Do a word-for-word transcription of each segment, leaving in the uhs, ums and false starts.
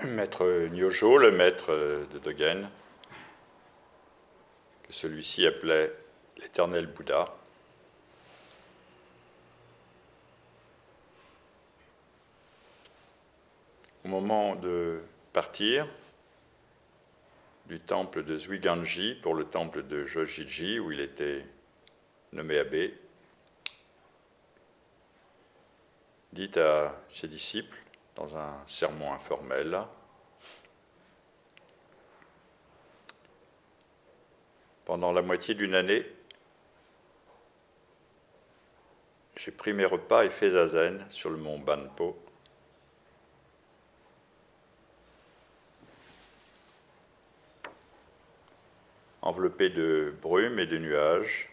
maître Nyojo, le maître de Dogen, que celui-ci appelait l'éternel Bouddha. Au moment de partir du temple de Zuiganji pour le temple de Jojiji, où il était nommé abbé, dit à ses disciples, dans un sermon informel, pendant la moitié d'une année, j'ai pris mes repas et fait zazen sur le mont Banpo. Enveloppé de brume et de nuages.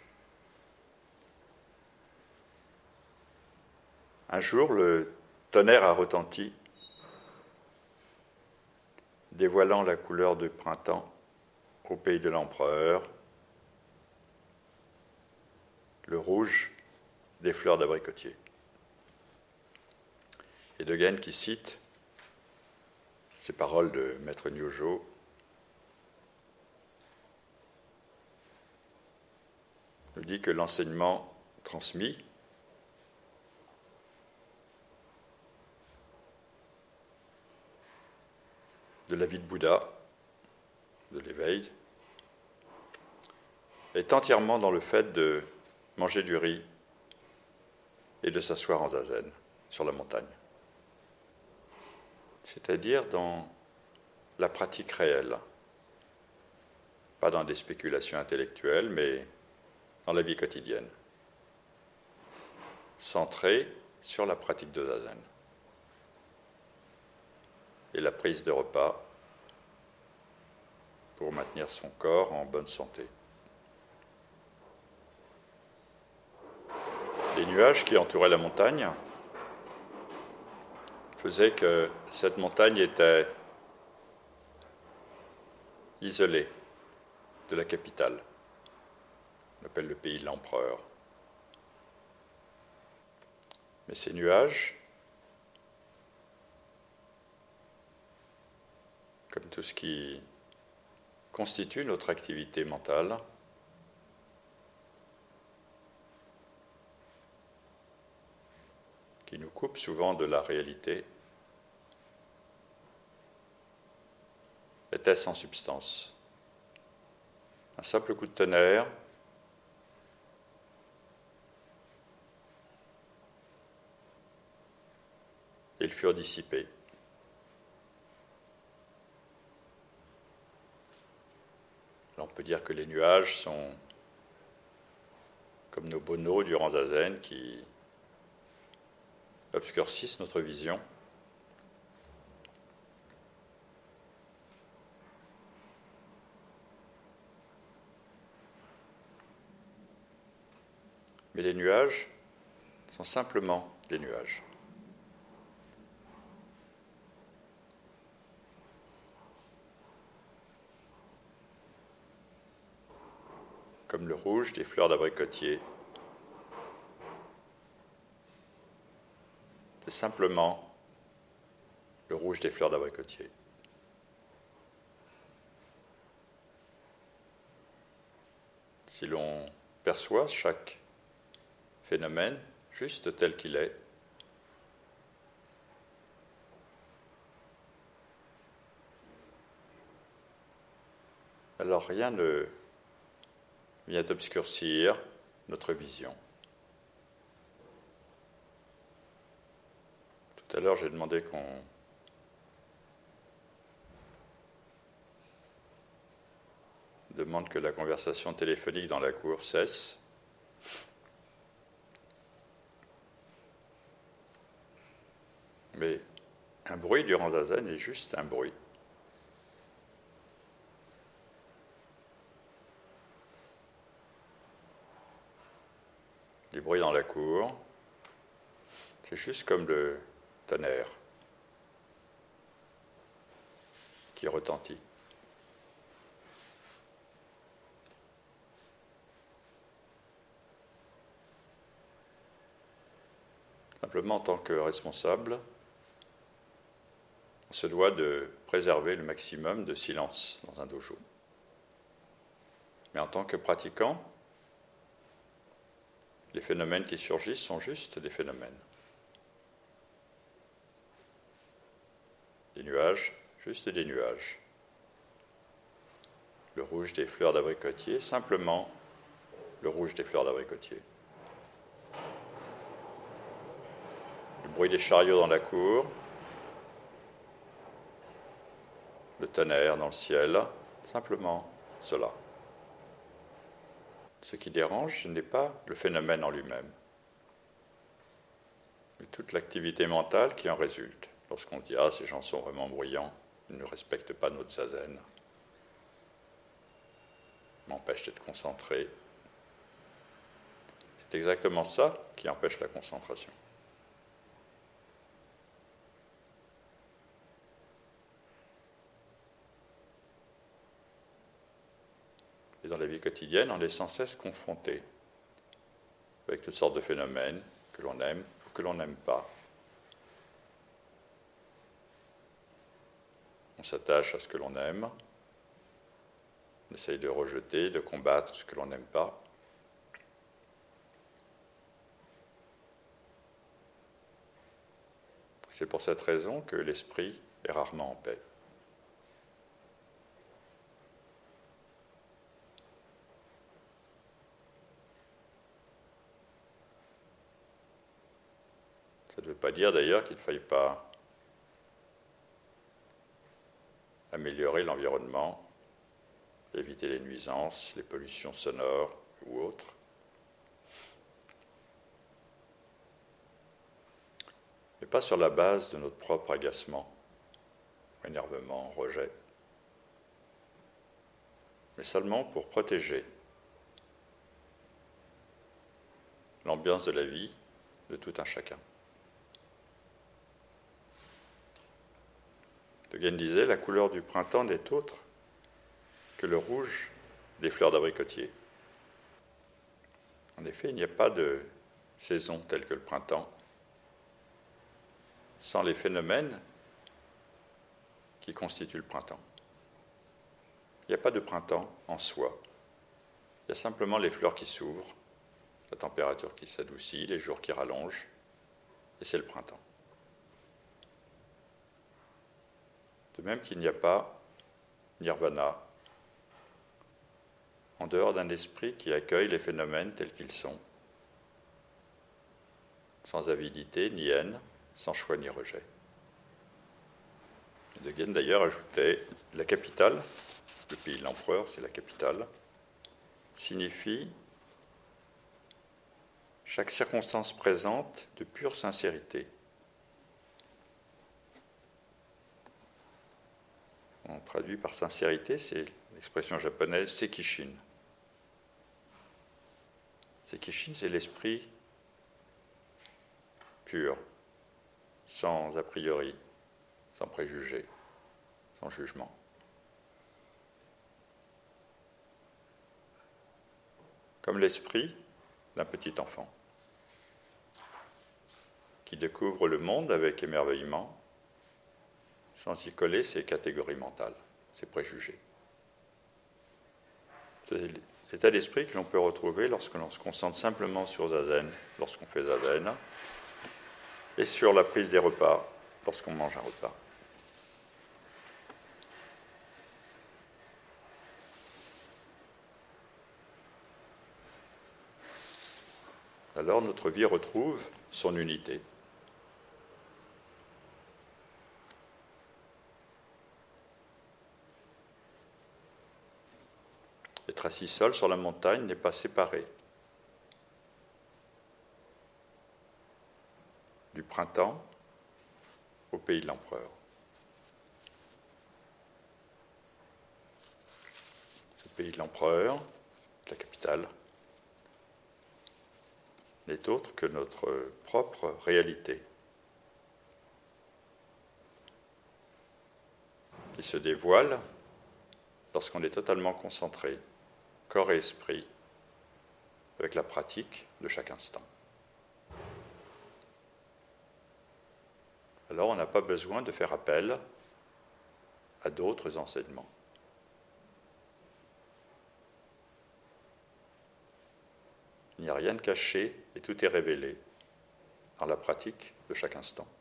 Un jour, le tonnerre a retenti, dévoilant la couleur de printemps au pays de l'empereur, le rouge des fleurs d'abricotier. Et Dogen qui cite ces paroles de maître Nyojo, nous dit que l'enseignement transmis de la vie de Bouddha, de l'éveil, est entièrement dans le fait de manger du riz et de s'asseoir en zazen sur la montagne. C'est-à-dire dans la pratique réelle, pas dans des spéculations intellectuelles, mais dans la vie quotidienne, centrée sur la pratique de zazen et la prise de repas pour maintenir son corps en bonne santé. Les nuages qui entouraient la montagne faisaient que cette montagne était isolée de la capitale. On appelle le pays de l'empereur. Mais ces nuages, comme tout ce qui constitue notre activité mentale, qui nous coupe souvent de la réalité, était sans substance. Un simple coup de tonnerre, et ils furent dissipés. Là, on peut dire que les nuages sont comme nos bonneaux durant Zazen qui obscurcissent notre vision. Mais les nuages sont simplement des nuages. Comme le rouge des fleurs d'abricotier. C'est simplement le rouge des fleurs d'abricotier. Si l'on perçoit chaque phénomène juste tel qu'il est, alors rien ne vient obscurcir notre vision. Tout à l'heure, j'ai demandé qu'on demande que la conversation téléphonique dans la cour cesse. Mais un bruit durant Zazen est juste un bruit. Les bruits dans la cour, c'est juste comme le tonnerre qui retentit. Simplement, en tant que responsable, on se doit de préserver le maximum de silence dans un dojo. Mais en tant que pratiquant, les phénomènes qui surgissent sont juste des phénomènes. Des nuages, juste des nuages. Le rouge des fleurs d'abricotier, simplement le rouge des fleurs d'abricotier. Le bruit des chariots dans la cour, le tonnerre dans le ciel, simplement cela. Ce qui dérange, ce n'est pas le phénomène en lui-même, mais toute l'activité mentale qui en résulte. Lorsqu'on dit « Ah, ces gens sont vraiment bruyants, ils ne respectent pas notre zazen, ils m'empêchent d'être concentré ». C'est exactement ça qui empêche la concentration. Et dans la vie quotidienne, on est sans cesse confronté avec toutes sortes de phénomènes que l'on aime ou que l'on n'aime pas. On s'attache à ce que l'on aime, on essaye de rejeter, de combattre ce que l'on n'aime pas. C'est pour cette raison que l'esprit est rarement en paix. Ça ne veut pas dire d'ailleurs qu'il ne faille pas améliorer l'environnement, éviter les nuisances, les pollutions sonores ou autres. Mais pas sur la base de notre propre agacement, énervement, rejet, mais seulement pour protéger l'ambiance de la vie de tout un chacun. Dogen disait, la couleur du printemps n'est autre que le rouge des fleurs d'abricotier. En effet, il n'y a pas de saison telle que le printemps sans les phénomènes qui constituent le printemps. Il n'y a pas de printemps en soi. Il y a simplement les fleurs qui s'ouvrent, la température qui s'adoucit, les jours qui rallongent, et c'est le printemps. De même qu'il n'y a pas nirvana en dehors d'un esprit qui accueille les phénomènes tels qu'ils sont, sans avidité ni haine, sans choix ni rejet. Dogen d'ailleurs ajoutait la capitale, le pays de l'empereur, c'est la capitale, signifie chaque circonstance présente de pure sincérité. On traduit par sincérité, c'est l'expression japonaise sekishin. Sekishin, c'est l'esprit pur, sans a priori, sans préjugés, sans jugement. Comme l'esprit d'un petit enfant qui découvre le monde avec émerveillement, sans y coller ses catégories mentales, ses préjugés. C'est l'état d'esprit que l'on peut retrouver lorsque l'on se concentre simplement sur Zazen, lorsqu'on fait Zazen, et sur la prise des repas, lorsqu'on mange un repas. Alors notre vie retrouve son unité. Être assis seul sur la montagne n'est pas séparé du printemps au pays de l'empereur. Ce pays de l'empereur, la capitale, n'est autre que notre propre réalité, qui se dévoile lorsqu'on est totalement concentré, corps et esprit, avec la pratique de chaque instant. alors on n'a pas besoin de faire appel à d'autres enseignements. Il n'y a rien de caché et tout est révélé dans la pratique de chaque instant.